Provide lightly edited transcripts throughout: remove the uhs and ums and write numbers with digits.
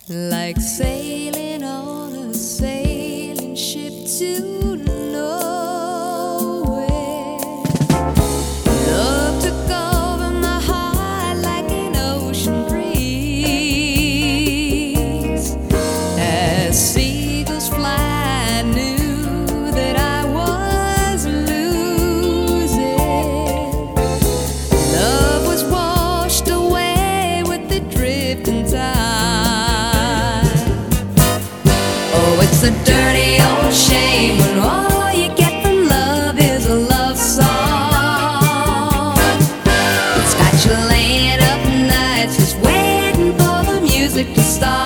like sailing on a sailing ship to nowhere. Love took over my heart like an ocean breeze. As seagulls fly, I knew that I was losing. Love was washed away with the drifting tide. Oh, it's a dirty old shame when all you get from love is a love song. It's got you laying up nights just waiting for the music to start.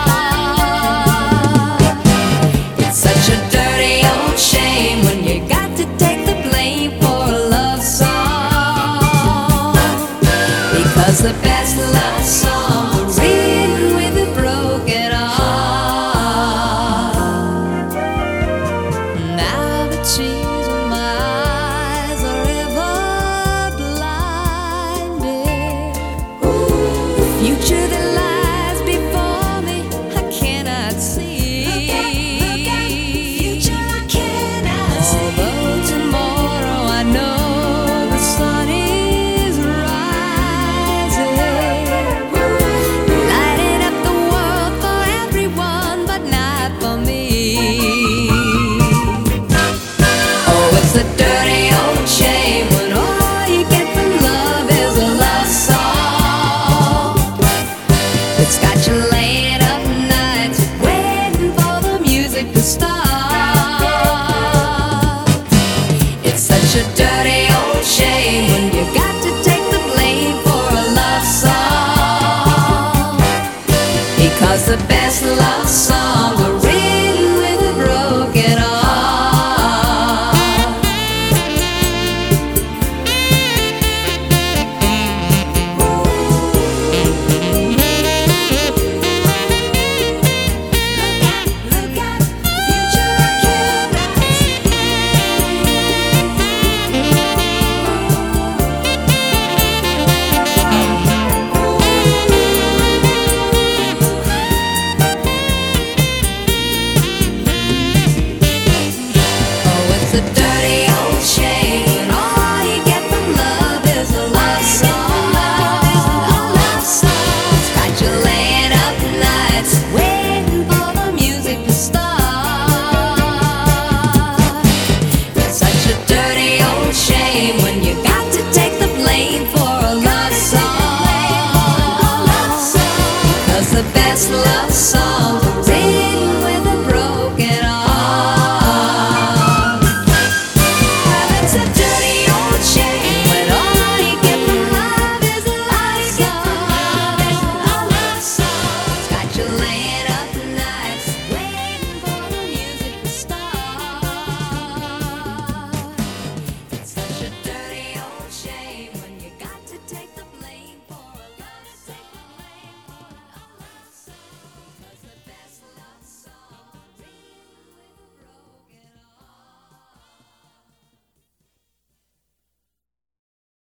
It's such a dirty old shame when you got to take the blame for a love song, because the best love songs are written with a broken heart. Now the tears in my eyes are ever blinded. The future that lies before me, I cannot see. Although tomorrow I know the sun is rising, lighting up the world for everyone, but not for me. Oh, it's a dirty old shame when all you get from love is a love song. It's got you laying up nights waiting for the music to start. It's such a dirty